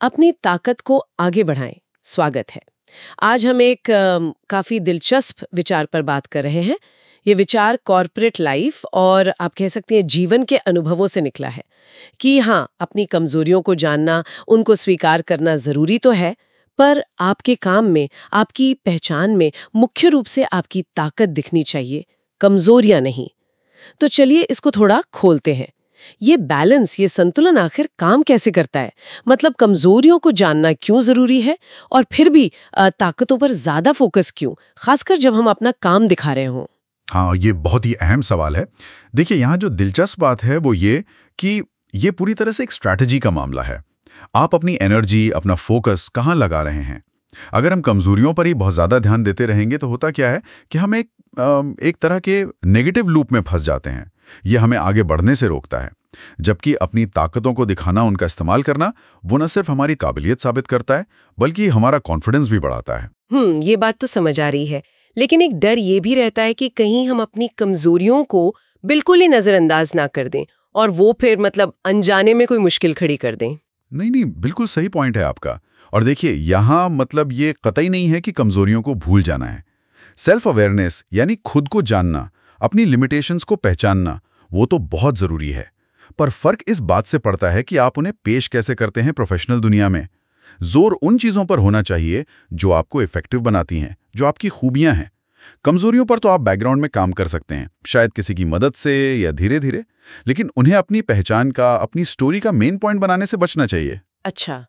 अपनी ताकत को आगे बढ़ाएं। स्वागत है। आज हम एक काफी दिलचस्प विचार पर बात कर रहे हैं। ये विचार कॉर्पोरेट लाइफ और आप कह सकते हैं जीवन के अनुभवों से निकला है कि हाँ, अपनी कमजोरियों को जानना, उनको स्वीकार करना जरूरी तो है, पर आपके काम में, आपकी पहचान में मुख्य रूप से आपकी ताकत दिखनी चाहिए, कमजोरियां नहीं। तो चलिए इसको थोड़ा खोलते हैं। ये बैलेंस, ये संतुलन आखिर काम कैसे करता है? मतलब कमजोरियों को जानना क्यों जरूरी है और फिर भी ताकतों पर ज्यादा फोकस क्यों, खासकर जब हम अपना काम दिखा रहे हों? हाँ, ये बहुत ही अहम सवाल है। देखिए, यहाँ जो दिलचस्प बात है वो ये कि ये पूरी तरह से एक स्ट्रैटेजी का मामला है। आप अपनी एनर्जी, अपना फोकस कहाँ लगा रहे हैं। अगर हम कमजोरियों पर ही बहुत ज़्यादा ध्यान देते रहेंगे तो होता क्या है कि हम एक तरह के नेगेटिव लूप में फंस जाते हैं। ये हमें आगे बढ़ने से रोकता है। जबकि अपनी ताकतों को दिखाना, उनका इस्तेमाल करना, वो न सिर्फ हमारी काबिलियत साबित करता है बल्कि हमारा कॉन्फिडेंस भी बढ़ाता है। ये बात तो समझ आ रही है, लेकिन एक डर ये भी रहता है कि कहीं हम अपनी कमजोरियों को बिल्कुल ही नजरअंदाज ना कर दें और वो फिर मतलब अनजाने में कोई मुश्किल खड़ी कर दें। नहीं, बिल्कुल सही पॉइंट है आपका। और देखिए, यहाँ मतलब ये कतई नहीं है कि कमजोरियों को भूल जाना है। सेल्फ अवेयरनेस यानी खुद को जानना, अपनी लिमिटेशंस को पहचानना, वो तो बहुत जरूरी है। पर फर्क इस बात से पड़ता है कि आप उन्हें पेश कैसे करते हैं प्रोफेशनल दुनिया में। जोर उन चीजों पर होना चाहिए जो आपको इफेक्टिव बनाती हैं, जो आपकी खूबियां हैं। कमजोरियों पर तो आप बैकग्राउंड में काम कर सकते हैं, शायद किसी की मदद से या धीरे धीरे, लेकिन उन्हें अपनी पहचान का, अपनी स्टोरी का मेन पॉइंट बनाने से बचना चाहिए। अच्छा,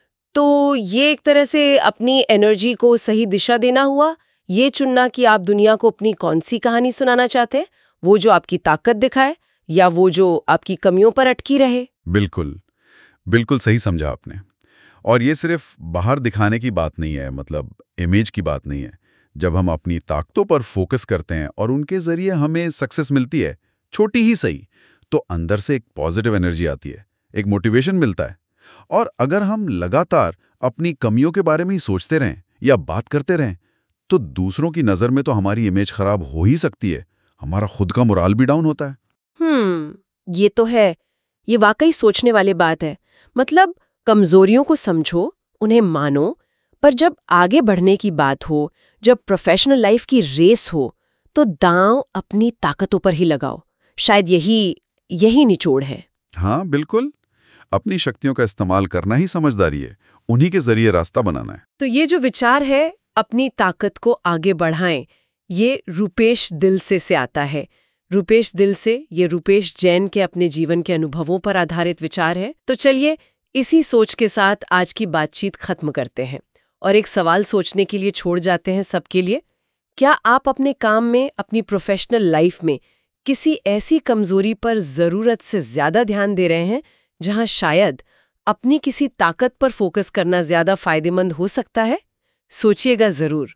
तो ये एक तरह से अपनी एनर्जी को सही दिशा देना हुआ, ये चुनना कि आप दुनिया को अपनी कौन सी कहानी सुनाना चाहते हैं, वो जो आपकी ताकत दिखाए या वो जो आपकी कमियों पर अटकी रहे। बिल्कुल बिल्कुल सही समझा आपने। और ये सिर्फ बाहर दिखाने की बात नहीं है, मतलब इमेज की बात नहीं है। जब हम अपनी ताकतों पर फोकस करते हैं और उनके जरिए हमें सक्सेस मिलती है, छोटी ही सही, तो अंदर से एक पॉजिटिव एनर्जी आती है, एक मोटिवेशन मिलता है। और अगर हम लगातार अपनी कमियों के बारे में ही सोचते रहें या बात करते रहें, तो दूसरों की नज़र में तो हमारी इमेज खराब हो ही सकती है, हमारा खुद का मोराल भी डाउन होता है। ये तो है। ये वाकई सोचने वाली बात है। मतलब कमजोरियों को समझो, उन्हें मानो, पर जब आगे बढ़ने की बात हो, जब प्रोफेशनल लाइफ की रेस हो, तो दांव अपनी ताकतों पर ही लगाओ। शायद यही निचोड़ है। हाँ, बिल्कुल। अपनी शक्तियों का इस्तेमाल करना ही समझदारी है, उन्हीं के जरिए रास्ता बनाना है। तो ये जो विचार है, अपनी ताकत को आगे बढ़ाएं, ये रूपेश दिलसे से आता है। रूपेश दिलसे, ये रूपेश जैन के अपने जीवन के अनुभवों पर आधारित विचार है। तो चलिए इसी सोच के साथ आज की बातचीत खत्म करते हैं और एक सवाल सोचने के लिए छोड़ जाते हैं सबके लिए। क्या आप अपने काम में, अपनी प्रोफेशनल लाइफ में किसी ऐसी कमजोरी पर जरूरत से ज्यादा ध्यान दे रहे हैं जहां शायद अपनी किसी ताकत पर फोकस करना ज्यादा फायदेमंद हो सकता है? सोचिएगा जरूर।